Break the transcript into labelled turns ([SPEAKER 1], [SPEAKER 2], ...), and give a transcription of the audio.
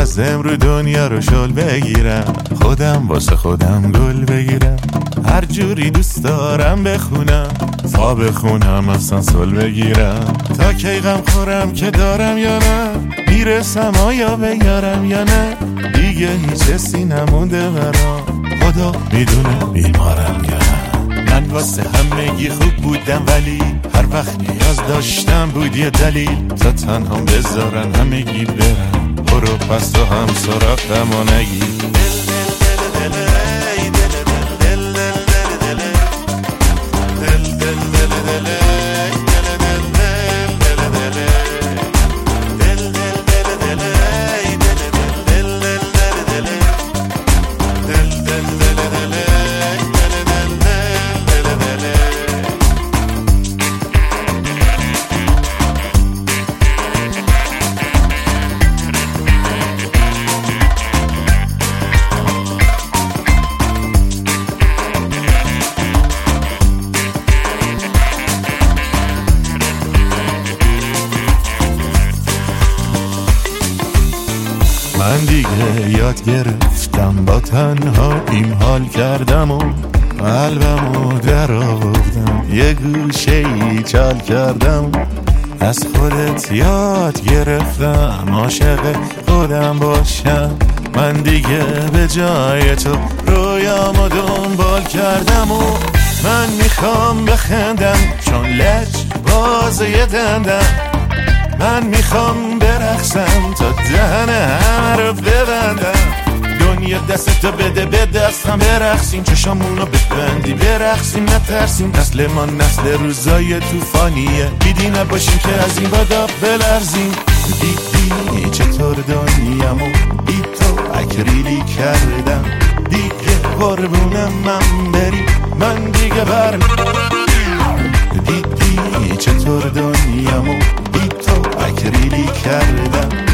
[SPEAKER 1] میخواستم رو دنیا رو شل بگیرم، خودم واسه خودم گل بگیرم، هر جوری دوست دارم بخونم، تا بخونم اصلا سل بگیرم، تا کی غم خورم که دارم یا نه، میرسم آیا به یارم یا نه، دیگه هیچ حسی نمونده برام، خدا میدونه بیمارم یا نه. من واسه همگی خوب بودم ولی هر وقت نیاز داشتم بود یه دلیل، تا تنها بذارن همگی برن، برو پس تو هم سراغم و نگی. من دیگه یاد گرفتم با تنهاییم حال کردم و قلبمو در آوردم، یه گوشه‌ای چال کردم، از خودت یاد گرفتم عاشق خودم باشم. من دیگه به جای تو رویامو دنبال کردم و من میخوام بخندم چون لج بازه دندم، من میخوام برقصم تا دهن همه رو ببندم، دنیا دستتو بده به دستم برقصیم، چشامونو ببندی برقصیم، نترسیم نسل ما نسل روزای توفانیه، بیدی نباشیم که از این بادا بلرزیم. دیدی چطور دنیامو بی تو اکریلی کردم، دیگه قربونم من بری من دیگه دیدی چطور دنیامو بی تو اکریلی کردم.